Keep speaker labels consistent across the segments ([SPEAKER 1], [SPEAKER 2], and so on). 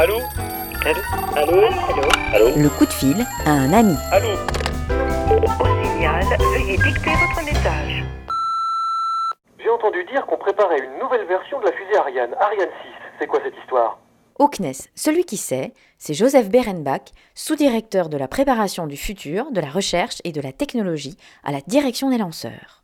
[SPEAKER 1] Allô? Allô? Allô? Allô? Allô?
[SPEAKER 2] Le coup de fil à un ami.
[SPEAKER 1] Allô?
[SPEAKER 3] Au signal, veuillez dicter votre message.
[SPEAKER 4] J'ai entendu dire qu'on préparait une nouvelle version de la fusée Ariane, Ariane 6. C'est quoi cette histoire?
[SPEAKER 2] Au CNES, celui qui sait, c'est Joseph Berenbach, sous-directeur de la préparation du futur, de la recherche et de la technologie à la direction des lanceurs.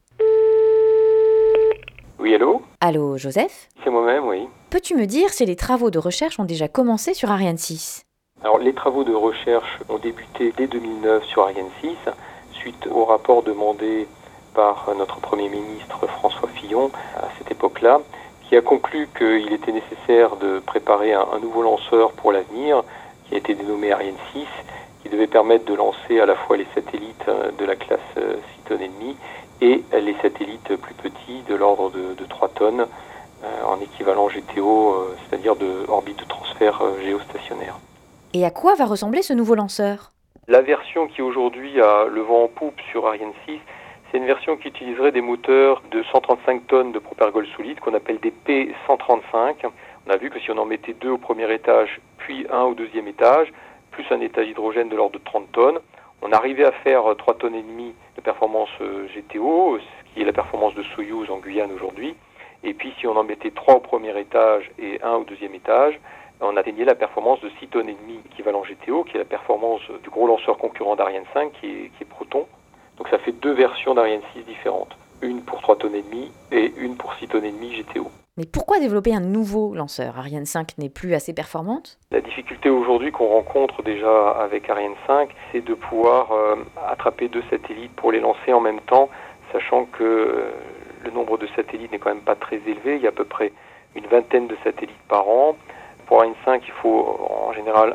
[SPEAKER 4] Oui, allô?
[SPEAKER 2] Allô, Joseph?
[SPEAKER 4] C'est moi-même, oui.
[SPEAKER 2] Peux-tu me dire si les travaux de recherche ont déjà commencé sur Ariane 6?
[SPEAKER 4] Alors, les travaux de recherche ont débuté dès 2009 sur Ariane 6, suite au rapport demandé par notre Premier ministre François Fillon à cette époque-là, qui a conclu qu'il était nécessaire de préparer un nouveau lanceur pour l'avenir, qui a été dénommé Ariane 6, qui devait permettre de lancer à la fois les satellites de la classe 6 tonnes et demie et les satellites plus petits de l'ordre de 3 tonnes en équivalent GTO, c'est-à-dire de orbite de transfert géostationnaire.
[SPEAKER 2] Et à quoi va ressembler ce nouveau lanceur?
[SPEAKER 4] La version qui aujourd'hui a le vent en poupe sur Ariane 6, c'est une version qui utiliserait des moteurs de 135 tonnes de propergol solide qu'on appelle des P135. On a vu que si on en mettait 2 au premier étage, puis 1 au deuxième étage, plus un étage hydrogène de l'ordre de 30 tonnes, on arrivait à faire 3 tonnes et demie de performance GTO, ce qui est la performance de Soyouz en Guyane aujourd'hui. Et puis si on en mettait 3 au premier étage et 1 au deuxième étage, on atteignait la performance de 6 tonnes et demie équivalent GTO, qui est la performance du gros lanceur concurrent d'Ariane 5, qui est Proton. Donc ça fait 2 versions d'Ariane 6 différentes. Une pour 3 tonnes et demie et une pour 6 tonnes et demie GTO.
[SPEAKER 2] Mais pourquoi développer un nouveau lanceur? Ariane 5 n'est plus assez performante?
[SPEAKER 4] La difficulté aujourd'hui qu'on rencontre déjà avec Ariane 5, c'est de pouvoir attraper 2 satellites pour les lancer en même temps, sachant que le nombre de satellites n'est quand même pas très élevé. Il y a à peu près une vingtaine de satellites par an. Pour Ariane 5, il faut en général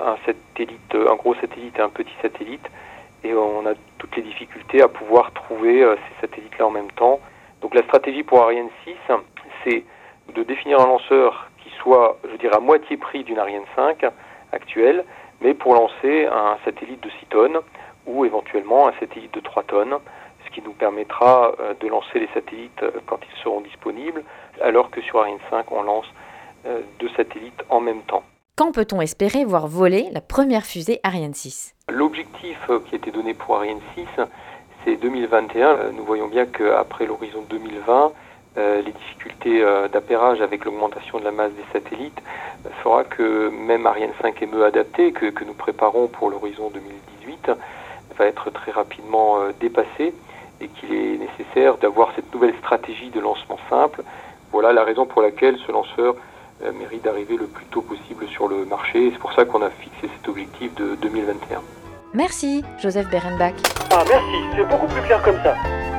[SPEAKER 4] un gros satellite et un petit satellite. Et on a toutes les difficultés à pouvoir trouver ces satellites-là en même temps. Donc la stratégie pour Ariane 6, c'est de définir un lanceur qui soit, je dirais, à moitié prix d'une Ariane 5 actuelle, mais pour lancer un satellite de 6 tonnes ou éventuellement un satellite de 3 tonnes, ce qui nous permettra de lancer les satellites quand ils seront disponibles, alors que sur Ariane 5, on lance 2 satellites en même temps.
[SPEAKER 2] Quand peut-on espérer voir voler la première fusée Ariane 6?
[SPEAKER 4] L'objectif qui a été donné pour Ariane 6, c'est 2021. Nous voyons bien qu'après l'horizon 2020, les difficultés d'appairage avec l'augmentation de la masse des satellites fera que même Ariane 5 ME adapté, que nous préparons pour l'horizon 2018, va être très rapidement dépassé et qu'il est nécessaire d'avoir cette nouvelle stratégie de lancement simple. Voilà la raison pour laquelle ce lanceur mérite d'arriver le plus tôt possible sur le marché. C'est pour ça qu'on a fixé cet objectif de 2021.
[SPEAKER 2] Merci, Joseph Berenbach.
[SPEAKER 4] Ah merci, c'est beaucoup plus clair comme ça.